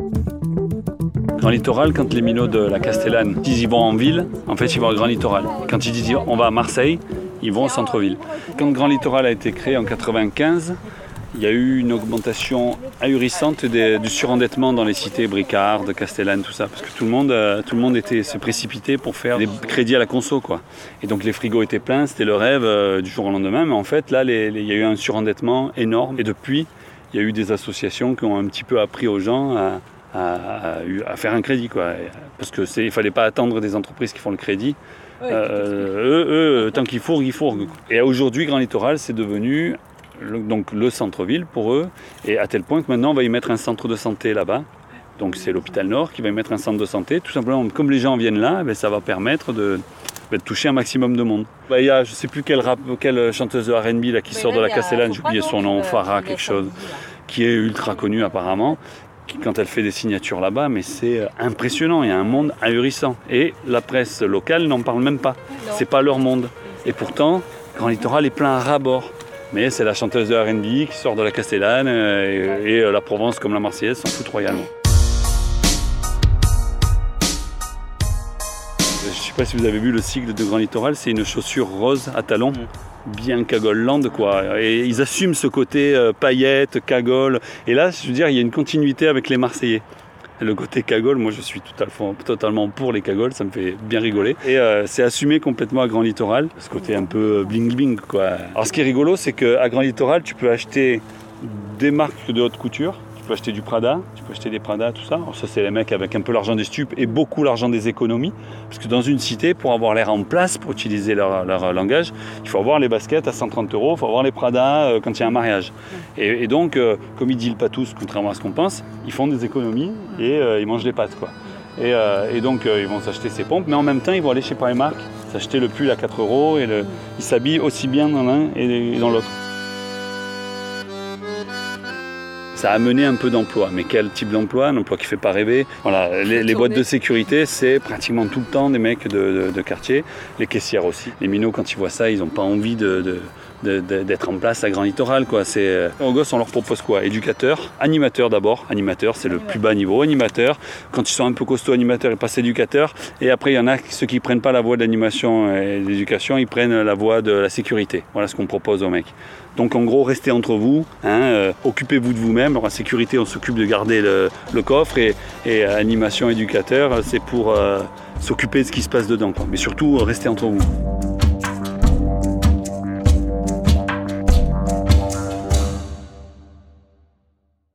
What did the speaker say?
Grand Littoral, quand les minots de la Castellane, ils y vont en ville, en fait ils vont au Grand Littoral. Quand ils disent on va à Marseille, ils vont au centre-ville. Quand Grand Littoral a été créé en 1995, il y a eu une augmentation ahurissante du surendettement dans les cités, Bricard, Castellane, tout ça, parce que tout le monde se précipitait pour faire des crédits à la conso, quoi. Et donc les frigos étaient pleins, c'était le rêve du jour au lendemain, mais en fait là, il y a eu un surendettement énorme. Et depuis, il y a eu des associations qui ont un petit peu appris aux gens à faire un crédit, quoi. Parce qu'il ne fallait pas attendre des entreprises qui font le crédit. Eux, tant qu'ils fourguent, ils fourguent. Et aujourd'hui, Grand Littoral, c'est devenu le centre-ville pour eux, et à tel point que maintenant on va y mettre un centre de santé là-bas. Donc c'est l'hôpital Nord qui va y mettre un centre de santé, tout simplement comme les gens viennent là, ça va permettre de toucher un maximum de monde. Il y a je ne sais plus quelle chanteuse de R&B là, qui sort de la Castellane, j'ai oublié son nom, Farah quelque chose, qui est ultra connue apparemment, quand elle fait des signatures là-bas, mais c'est impressionnant, il y a un monde ahurissant. Et la presse locale n'en parle même pas, c'est pas leur monde. Et pourtant, Grand Littoral est plein à ras-bord. Mais c'est la chanteuse de R&B qui sort de la Castellane et la Provence comme la Marseillaise s'en fout royalement. Je ne sais pas si vous avez vu le sigle de Grand Littoral, c'est une chaussure rose à talons, bien cagolande quoi. Et ils assument ce côté paillettes, cagole. Et là, je veux dire, il y a une continuité avec les Marseillais. Le côté cagole, moi je suis totalement pour les cagoles, ça me fait bien rigoler. Et c'est assumé complètement à Grand Littoral, ce côté un peu bling bling quoi. Alors ce qui est rigolo, c'est qu'à Grand Littoral, tu peux acheter des marques de haute couture. Tu peux acheter du Prada, tu peux acheter des Prada, tout ça. Alors ça, c'est les mecs avec un peu l'argent des stupes et beaucoup l'argent des économies. Parce que dans une cité, pour avoir l'air en place, pour utiliser leur langage, il faut avoir les baskets à 130 €, il faut avoir les Prada quand il y a un mariage. Et donc, comme ils dealent pas tous, contrairement à ce qu'on pense, ils font des économies et ils mangent les pâtes, quoi. Et donc, ils vont s'acheter ces pompes, mais en même temps, ils vont aller chez Primark, s'acheter le pull à 4 € et ils s'habillent aussi bien dans l'un et dans l'autre. Ça a amené un peu d'emploi, mais quel type d'emploi? Un emploi qui ne fait pas rêver. Voilà, les boîtes de sécurité, c'est pratiquement tout le temps des mecs de quartier, les caissières aussi. Les minots, quand ils voient ça, ils n'ont pas envie d'être en place à Grand Littoral, quoi. Aux gosses, on leur propose quoi? Éducateur, animateur d'abord. Animateur, c'est le plus bas niveau. Animateur, quand ils sont un peu costauds animateurs, ils passent éducateur. Et après, il y en a ceux qui ne prennent pas la voie de l'animation et de l'éducation, ils prennent la voie de la sécurité. Voilà ce qu'on propose aux mecs. Donc en gros, restez entre vous, occupez-vous de vous-même. Alors, en sécurité, on s'occupe de garder le coffre et animation, éducateur, c'est pour s'occuper de ce qui se passe dedans, quoi. Mais surtout, restez entre vous.